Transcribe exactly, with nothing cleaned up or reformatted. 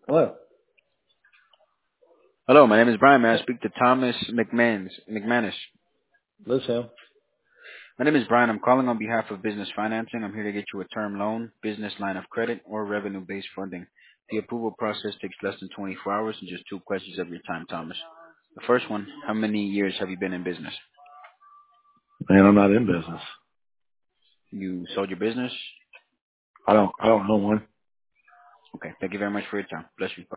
Hello. Hello, my name is Brian. May I speak to Thomas McManus? McManus. This him. My name is Brian. I'm calling on behalf of Business Financing. I'm here to get you a term loan, business line of credit, or revenue-based funding. The approval process takes less than twenty-four hours and just two questions of your time, Thomas. The first one, how many years have you been in business? Man, I'm not in business. You sold your business? I don't, I don't know one. Okay, thank you very much for your time. Bless you.